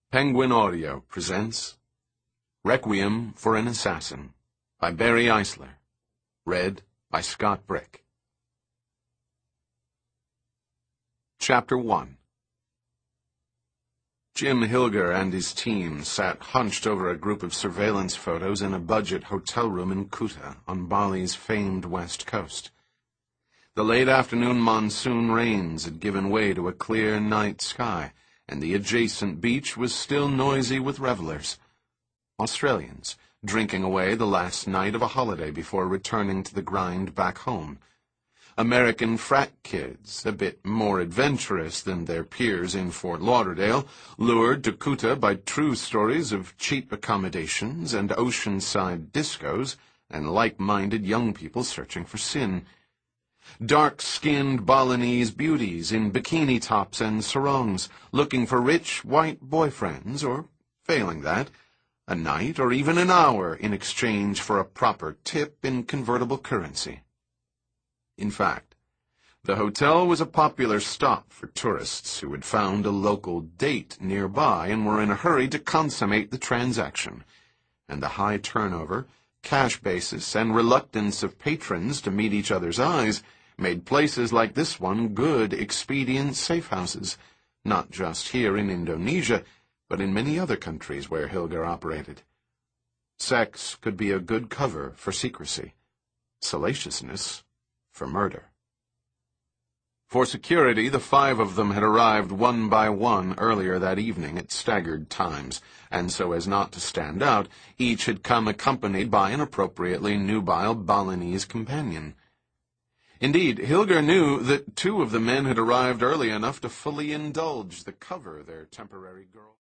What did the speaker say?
Penguin Audio presents Requiem for an Assassin by Barry Eisler, read by Scott Brick. Chapter 1. Jim Hilger and his team sat hunched over a group of surveillance photos in a budget hotel room in Kuta on Bali's famed west coast. The late afternoon monsoon rains had given way to a clear night sky, and the adjacent beach was still noisy with revelers. Australians, drinking away the last night of a holiday before returning to the grind back home. American frat kids, a bit more adventurous than their peers in Fort Lauderdale, lured to Kuta by true stories of cheap accommodations and oceanside discos, and like-minded young people searching for sin. Dark-skinned Balinese beauties in bikini tops and sarongs, looking for rich white boyfriends, or, failing that, a night or even an hour in exchange for a proper tip in convertible currency. In fact, the hotel was a popular stop for tourists who had found a local date nearby and were in a hurry to consummate the transaction, and the high turnover, cash basis, and reluctance of patrons to meet each other's eyes made places like this one good, expedient safe houses, not just here in Indonesia, but in many other countries where Hilger operated. Sex could be a good cover for secrecy, salaciousness for murder. For security, the 5 of them had arrived one by one earlier that evening at staggered times, and so as not to stand out, each had come accompanied by an appropriately nubile Balinese companion. Indeed, Hilger knew that 2 of the men had arrived early enough to fully indulge the cover their temporary girl